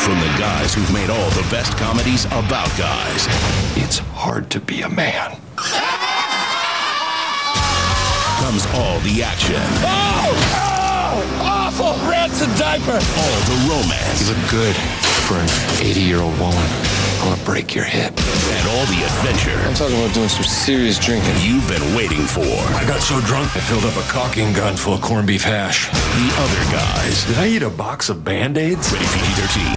From the guys who've made all the best comedies about guys. It's hard to be a man. Comes all the action. Awful! Rancid diaper! All the romance. You look good for an 80-year-old woman. I'm gonna break your hip. And all the adventure. I'm talking about doing some serious drinking. You've been waiting for. I got so drunk I filled up a caulking gun full of corned beef hash. The other guys. Did I eat a box of Band-Aids? Rated PG-13.